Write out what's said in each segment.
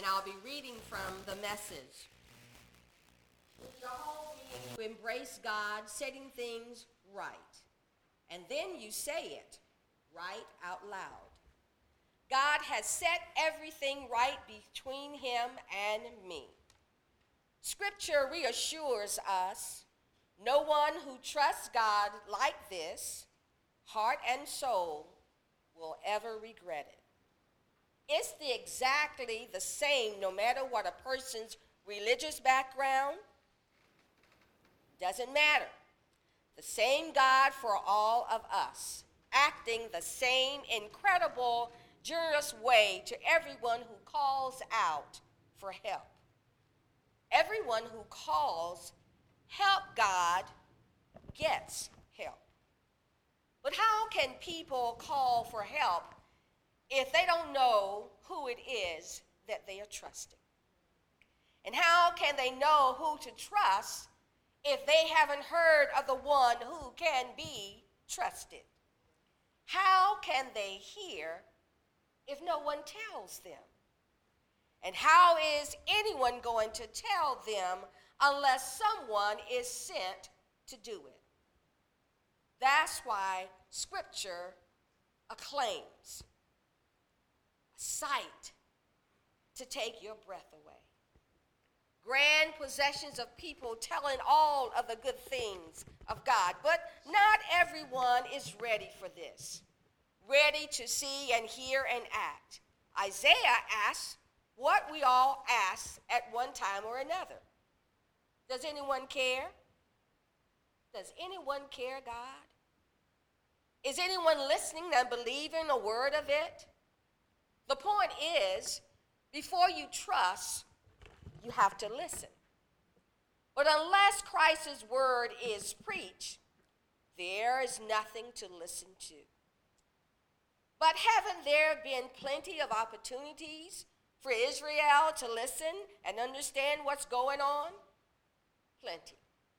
and I'll be reading from the Message. With your whole being, you embrace God, setting things right. And then you say it right out loud. God has set everything right between him and me. Scripture reassures us, no one who trusts God like this, heart and soul, will ever regret it. It's exactly the same no matter what a person's religious background. Doesn't matter. The same God for all of us, acting the same incredible, generous way to everyone who calls out for help. Everyone who calls help God gets help. But how can people call for help if they don't know who it is that they are trusting? And how can they know who to trust if they haven't heard of the one who can be trusted? How can they hear if no one tells them? And how is anyone going to tell them unless someone is sent to do it? That's why Scripture acclaims a sight to take your breath away. Grand possessions of people telling all of the good things of God, but not everyone is ready for this, ready to see and hear and act. Isaiah asks what we all ask at one time or another. Does anyone care? Does anyone care, God? Is anyone listening and believing a word of it? The point is, before you trust, you have to listen. But unless Christ's word is preached, there is nothing to listen to. But haven't there been plenty of opportunities for Israel to listen and understand what's going on? Plenty.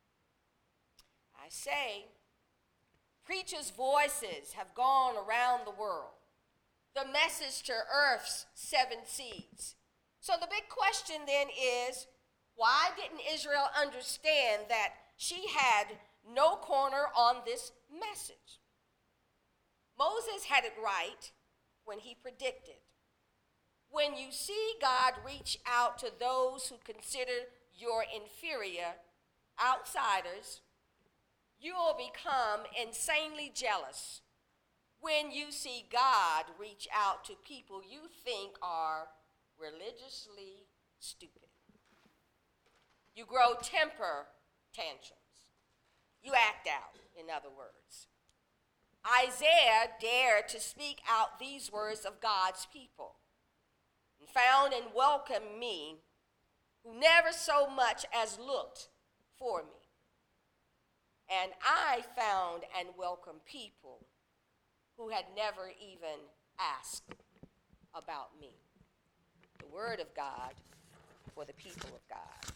I say, preachers' voices have gone around the world. The message to earth's 7 seas. So the big question then is, why didn't Israel understand that she had no corner on this message? Moses had it right when he predicted, when you see God reach out to those who consider you're inferior, outsiders, you will become insanely jealous when you see God reach out to people you think are religiously stupid. You grow temper tantrums. You act out, in other words. Isaiah dared to speak out these words of God's people. And found and welcomed me, who never so much as looked for me. And I found and welcomed people who had never even asked about me. The word of God for the people of God.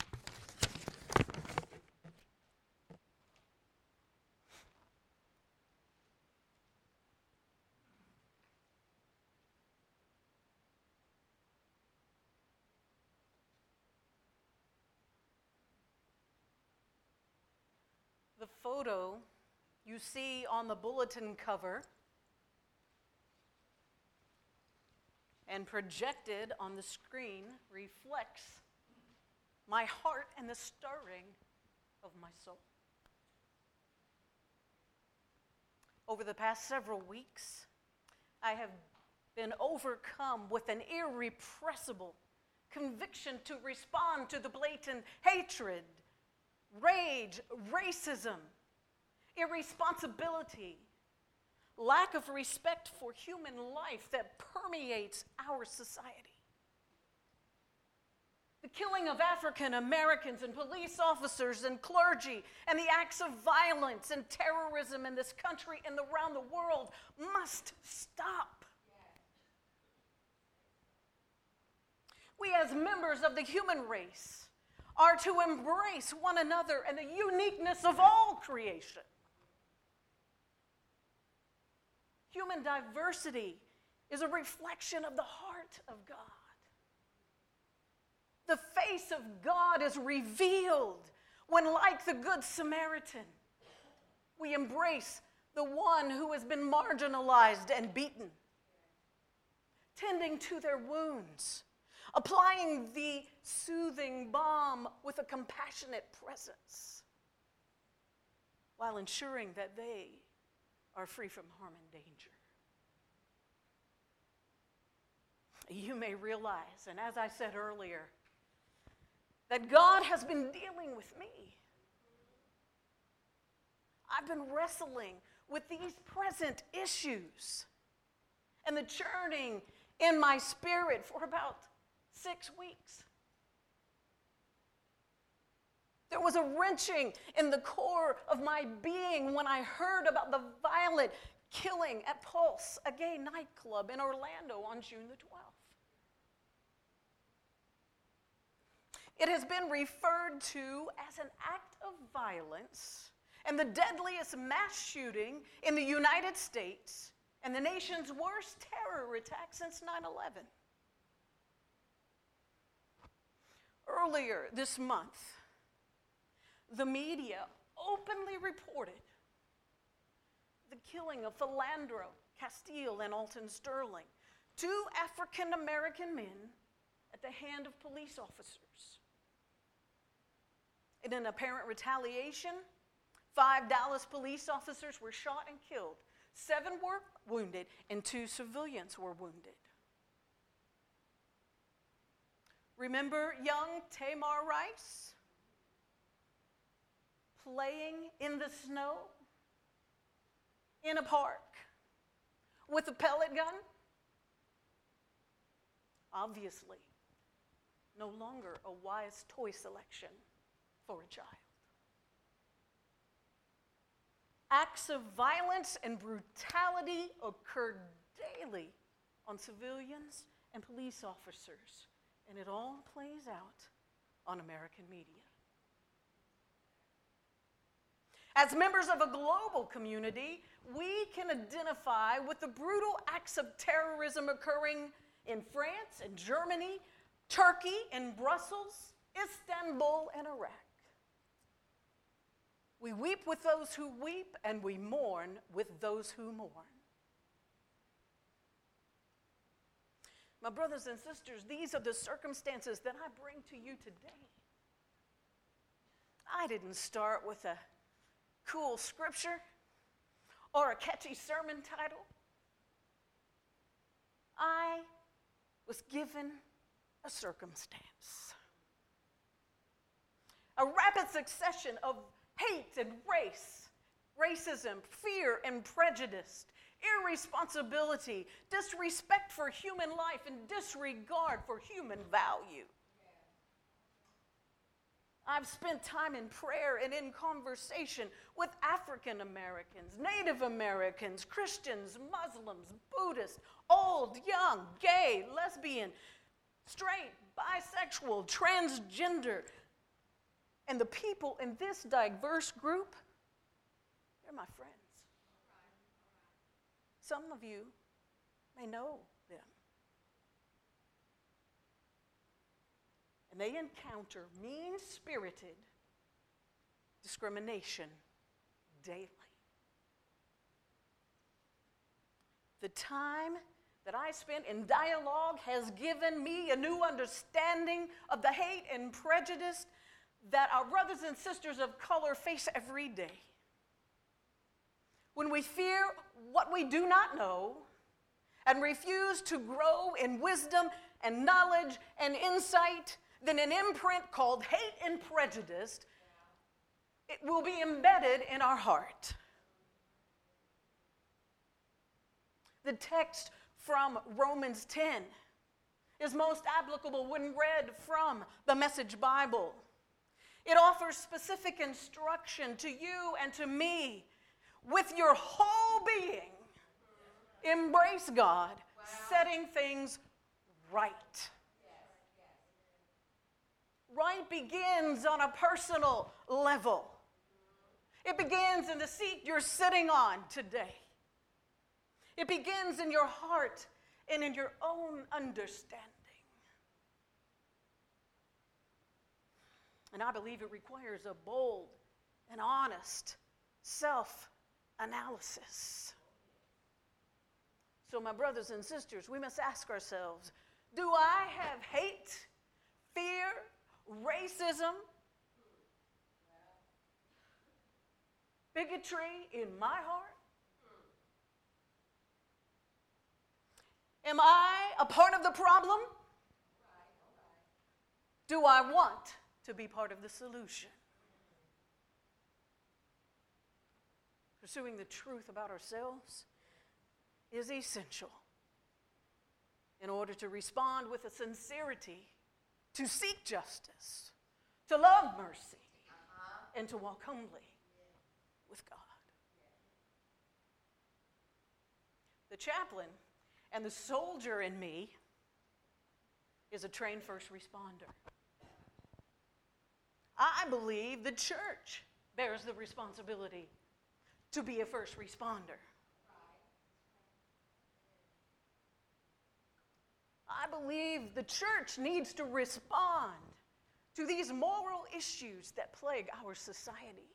The photo you see on the bulletin cover and projected on the screen reflects my heart and the stirring of my soul. Over the past several weeks, I have been overcome with an irrepressible conviction to respond to the blatant hatred, rage, racism, irresponsibility, lack of respect for human life that permeates our society. The killing of African Americans and police officers and clergy and the acts of violence and terrorism in this country and around the world must stop. We as members of the human race are to embrace one another and the uniqueness of all creation. Human diversity is a reflection of the heart of God. grace of God is revealed when, like the Good Samaritan, we embrace the one who has been marginalized and beaten, tending to their wounds, applying the soothing balm with a compassionate presence, while ensuring that they are free from harm and danger. You may realize, and as I said earlier, that God has been dealing with me. I've been wrestling with these present issues and the churning in my spirit for about 6 weeks. There was a wrenching in the core of my being when I heard about the violent killing at Pulse, a gay nightclub in Orlando on June the 12th. It has been referred to as an act of violence and the deadliest mass shooting in the United States and the nation's worst terror attack since 9/11. Earlier this month, the media openly reported the killing of Philandro Castile and Alton Sterling, 2 African-American men at the hand of police officers. In an apparent retaliation, 5 Dallas police officers were shot and killed. 7 were wounded, and 2 civilians were wounded. Remember young Tamar Rice playing in the snow in a park with a pellet gun? Obviously, no longer a wise toy selection for a child. Acts of violence and brutality occur daily on civilians and police officers, and it all plays out on American media. As members of a global community, we can identify with the brutal acts of terrorism occurring in France and Germany, Turkey and Brussels, Istanbul and Iraq. We weep with those who weep, and we mourn with those who mourn. My brothers and sisters, these are the circumstances that I bring to you today. I didn't start with a cool scripture or a catchy sermon title. I was given a circumstance. A rapid succession of hate and racism, fear and prejudice, irresponsibility, disrespect for human life, and disregard for human value. I've spent time in prayer and in conversation with African Americans, Native Americans, Christians, Muslims, Buddhists, old, young, gay, lesbian, straight, bisexual, transgender. And the people in this diverse group, they're my friends. Some of you may know them. And they encounter mean-spirited discrimination daily. The time that I spent in dialogue has given me a new understanding of the hate and prejudice that our brothers and sisters of color face every day. When we fear what we do not know and refuse to grow in wisdom and knowledge and insight, then an imprint called hate and prejudice, it will be embedded in our heart. The text from Romans 10 is most applicable when read from the Message Bible. It offers specific instruction to you and to me. With your whole being, embrace God, setting things right. Right begins on a personal level. It begins in the seat you're sitting on today. It begins in your heart and in your own understanding. And I believe it requires a bold and honest self-analysis. So, my brothers and sisters, we must ask ourselves, do I have hate, fear, racism, bigotry in my heart? Am I a part of the problem? Do I want to be part of the solution? Pursuing the truth about ourselves is essential in order to respond with a sincerity, to seek justice, to love mercy, and to walk humbly with God. The chaplain and the soldier in me is a trained first responder. I believe the church bears the responsibility to be a first responder. I believe the church needs to respond to these moral issues that plague our society.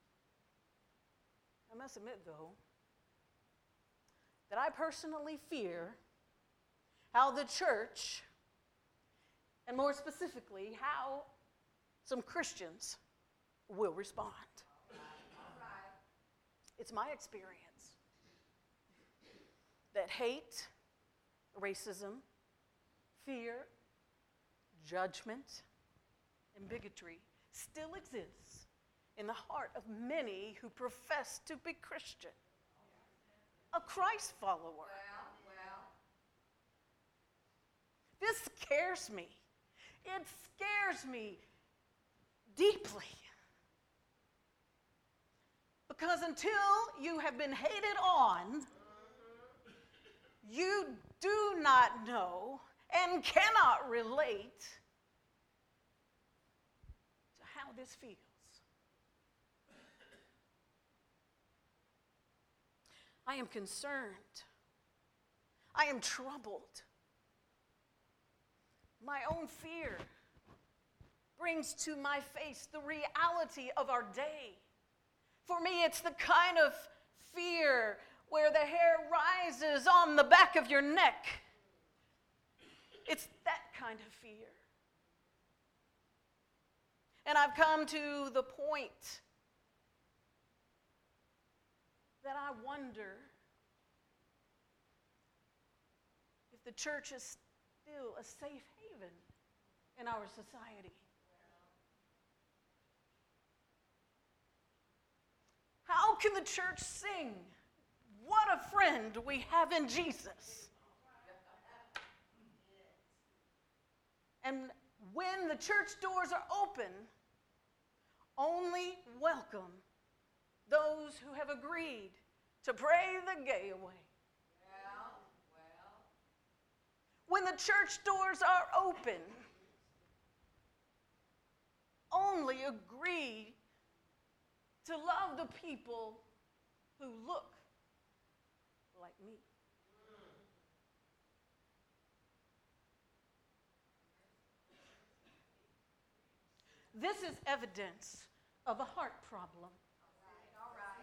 I must admit, though, that I personally fear how the church, and more specifically, how some Christians will respond. It's my experience that hate, racism, fear, judgment, and bigotry still exists in the heart of many who profess to be Christian, a Christ follower. This scares me. It scares me deeply. Because until you have been hated on, you do not know and cannot relate to how this feels. I am concerned. I am troubled. My own fear brings to my face the reality of our day. For me, it's the kind of fear where the hair rises on the back of your neck. It's that kind of fear. And I've come to the point that I wonder if the church is still a safe haven in our society. How can the church sing, "What a friend we have in Jesus"? And when the church doors are open, only welcome those who have agreed to pray the gay away. When the church doors are open, only agree to love the people who look like me. This is evidence of a heart problem. All right.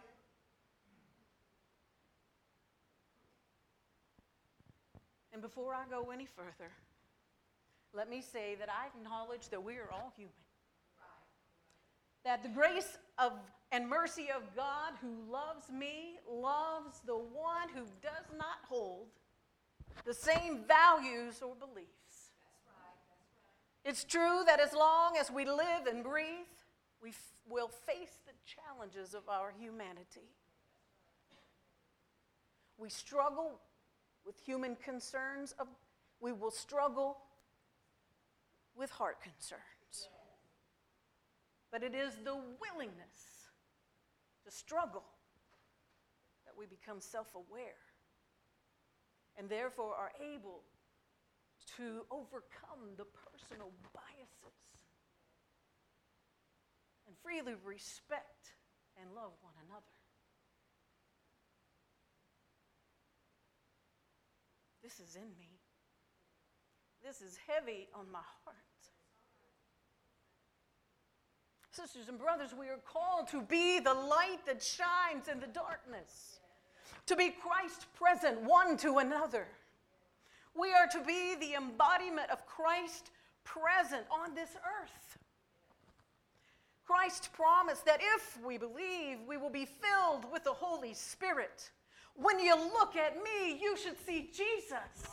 And before I go any further, let me say that I acknowledge that we are all human. That the grace of and mercy of God who loves me loves the one who does not hold the same values or beliefs. That's right. It's true that as long as we live and breathe, we will face the challenges of our humanity. We struggle with human concerns. We will struggle with heart concerns. But it is the willingness to struggle that we become self-aware and therefore are able to overcome the personal biases and freely respect and love one another. This is in me. This is heavy on my heart. Sisters and brothers, we are called to be the light that shines in the darkness, to be Christ present one to another. We are to be the embodiment of Christ present on this earth. Christ promised that if we believe, we will be filled with the Holy Spirit. When you look at me, you should see Jesus.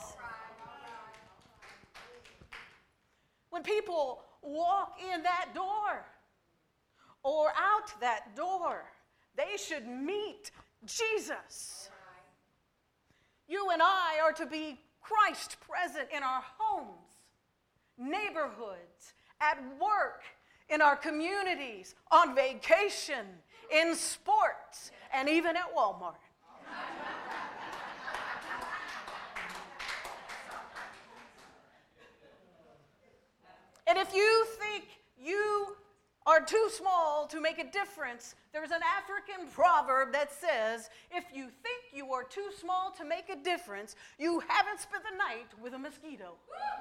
When people walk in that door or out that door, they should meet Jesus. You and I are to be Christ present in our homes, neighborhoods, at work, in our communities, on vacation, in sports, and even at Walmart. And if you think you are too small to make a difference, there's an African proverb that says, if you think you are too small to make a difference, you haven't spent the night with a mosquito.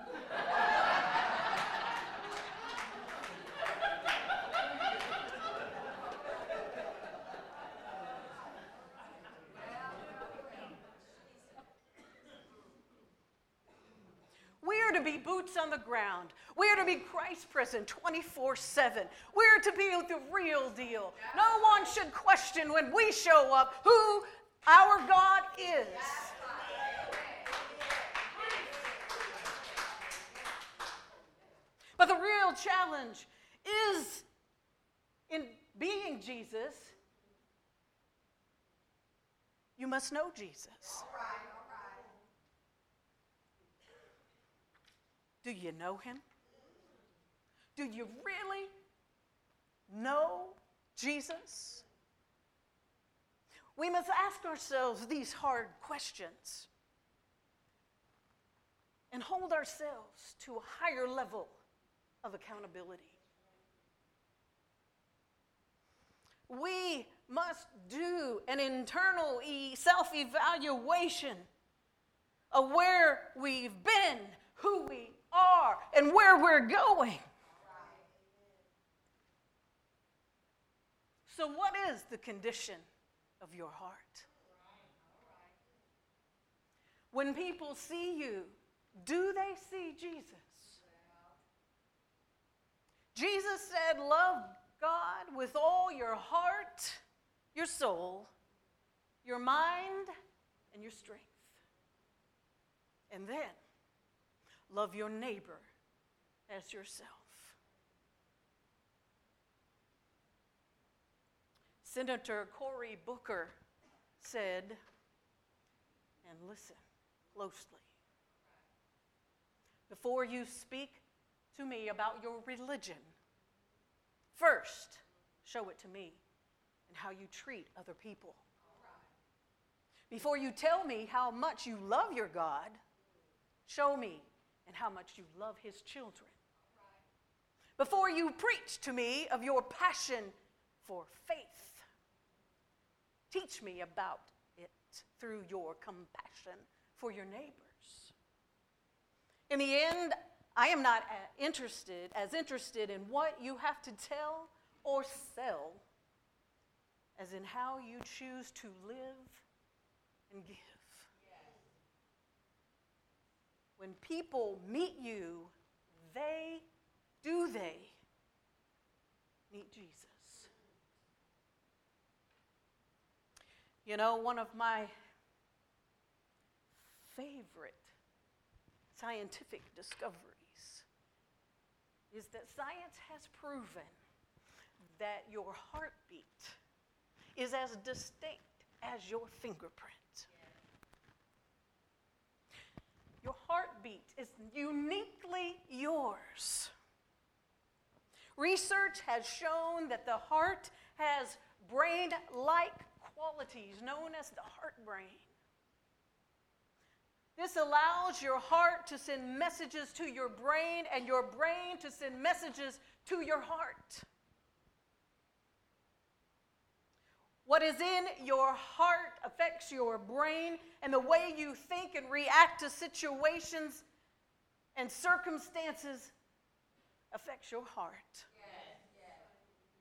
We are to be boots on the ground. We are to be Christ present 24/7. We are to be the real deal. No one should question when we show up who our God is. But the real challenge is in being Jesus, you must know Jesus. Do you know him? Do you really know Jesus? We must ask ourselves these hard questions and hold ourselves to a higher level of accountability. We must do an internal self-evaluation of where we've been, who we are, and where we're going. So what is the condition of your heart? When people see you, do they see Jesus? Jesus said, love God with all your heart, your soul, your mind, and your strength. And then, love your neighbor as yourself. Senator Cory Booker said, and listen closely, before you speak to me about your religion, first show it to me and how you treat other people. Before you tell me how much you love your God, show me and how much you love his children. Before you preach to me of your passion for faith, teach me about it through your compassion for your neighbors. In the end, I am not as interested in what you have to tell or sell as in how you choose to live and give. When people meet you, they meet Jesus? You know, one of my favorite scientific discoveries is that science has proven that your heartbeat is as distinct as your fingerprint. Your heartbeat is uniquely yours. Research has shown that the heart has brain-like qualities known as the heart brain. This allows your heart to send messages to your brain and your brain to send messages to your heart. What is in your heart affects your brain, and the way you think and react to situations and circumstances affects your heart.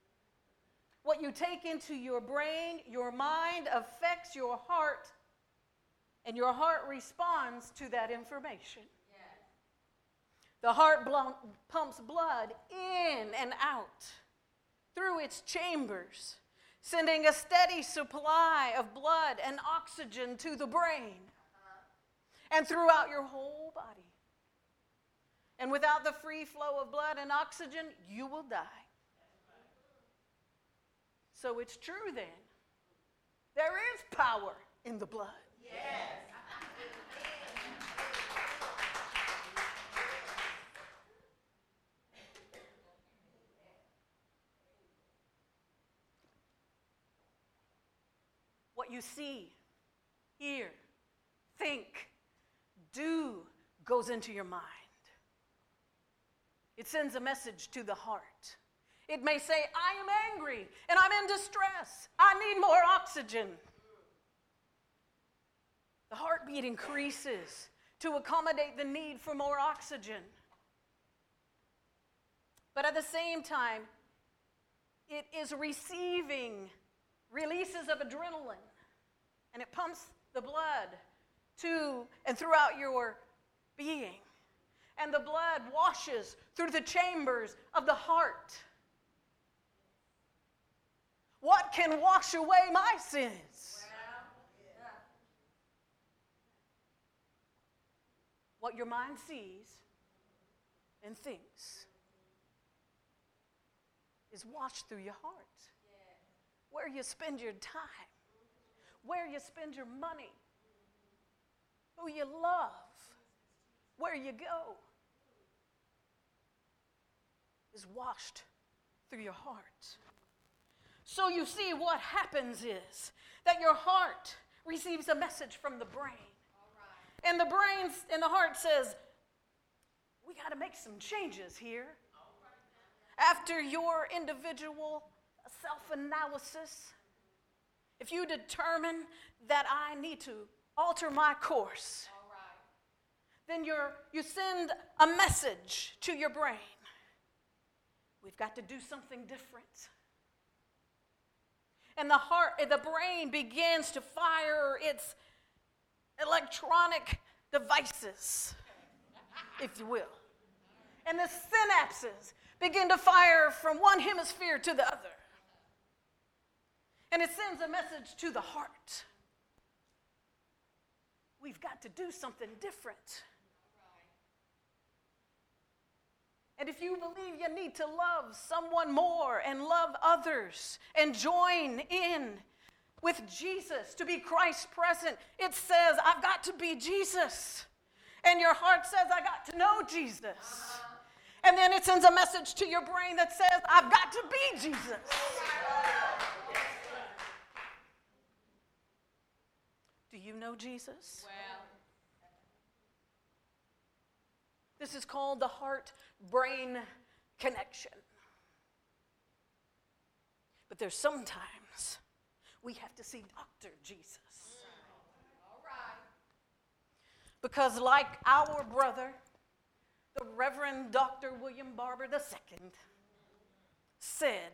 What you take into your brain, your mind affects your heart, and your heart responds to that information. The heart pumps blood in and out through its chambers, sending a steady supply of blood and oxygen to the brain and throughout your whole body. And without the free flow of blood and oxygen, you will die. So it's true then. There is power in the blood. Yes. What you see, hear, think, do goes into your mind. It sends a message to the heart. It may say, I am angry and I'm in distress. I need more oxygen. The heartbeat increases to accommodate the need for more oxygen. But at the same time, it is receiving releases of adrenaline, and it pumps the blood to and throughout your being. And the blood washes through the chambers of the heart. What can wash away my sins? What your mind sees and thinks is washed through your heart. Where you spend your time, where you spend your money, who you love, where you go, is washed through your heart. So you see, what happens is that your heart receives a message from the brain. And the brain and the heart says, we got to make some changes here. After your individual self-analysis, if you determine that I need to alter my course, then you send a message to your brain. We've got to do something different. And the brain begins to fire its electronic devices, if you will. And the synapses begin to fire from one hemisphere to the other. And it sends a message to the heart. We've got to do something different. And if you believe you need to love someone more and love others and join in with Jesus to be Christ present, it says, I've got to be Jesus. And your heart says, I got to know Jesus. And then it sends a message to your brain that says, I've got to be Jesus. Do you know Jesus? This is called the heart-brain connection. But there's sometimes we have to see Dr. Jesus. Because like our brother, the Reverend Dr. William Barber II said,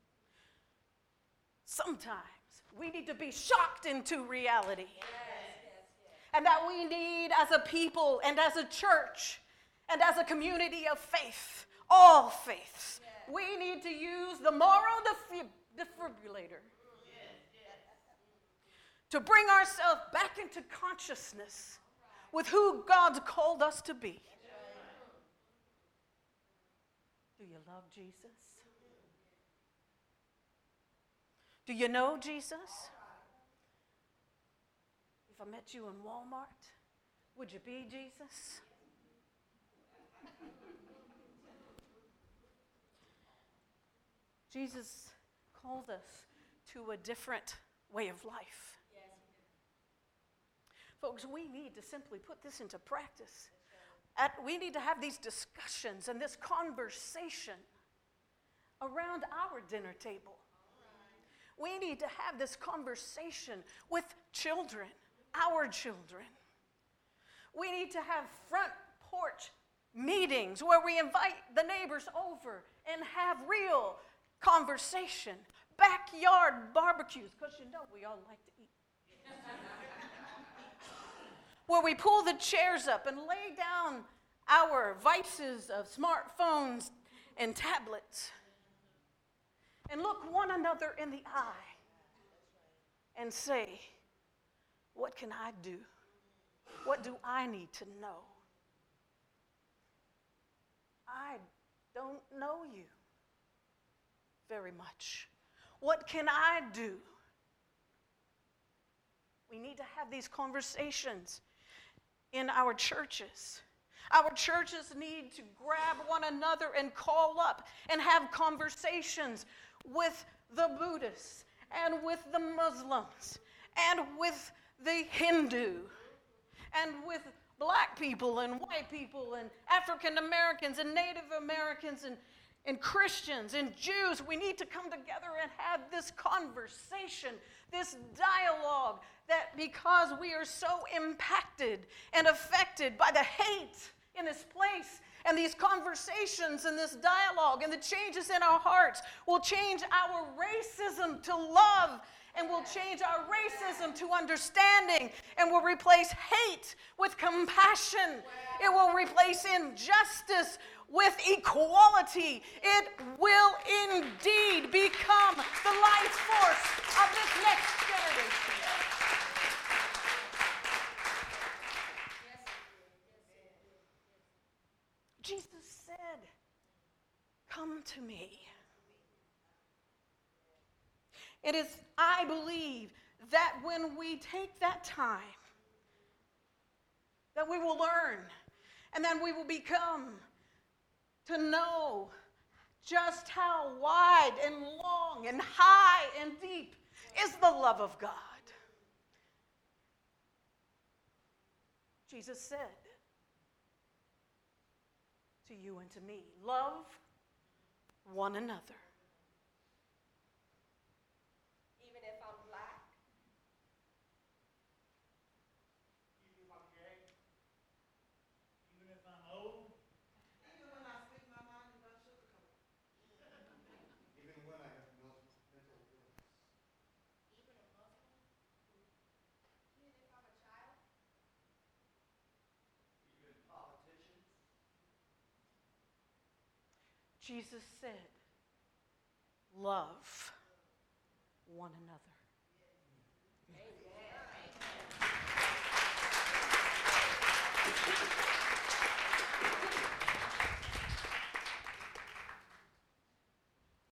sometimes we need to be shocked into reality. And that we need, as a people and as a church and as a community of faith, all faiths, we need to use the moral defibrillator to bring ourselves back into consciousness with who God's called us to be. Do you love Jesus? Do you know Jesus? If I met you in Walmart, would you be Jesus? Jesus called us to a different way of life. Folks, we need to simply put this into practice. We need to have these discussions and this conversation around our dinner table. We need to have this conversation with children, our children. We need to have front porch meetings where we invite the neighbors over and have real conversation, backyard barbecues, because you know we all like to eat, where we pull the chairs up and lay down our vices of smartphones and tablets and look one another in the eye and say, what can I do? What do I need to know? I don't know you very much. What can I do? We need to have these conversations in our churches. Our churches need to grab one another and call up and have conversations with the Buddhists and with the Muslims and with the Hindu and with black people and white people and African Americans and Native Americans and Christians and Jews. We need to come together and have this conversation, this dialogue, that because we are so impacted and affected by the hate in this place, and these conversations and this dialogue and the changes in our hearts will change our racism to love, and will change our racism to understanding, and will replace hate with compassion. It will replace injustice with equality. It will indeed become the life force of this next generation. Jesus said, "Come to me." It is, I believe, that when we take that time, that we will learn, and then we will become to know just how wide and long and high and deep is the love of God. Jesus said to you and to me, love one another. Even if I'm black, Even if I'm gay, even if I'm old, Even when I speak my mind and don't sugarcoat it. even when I have mental illness, even a Muslim, even if I'm a child, even politicians, Jesus said, love one another. amen.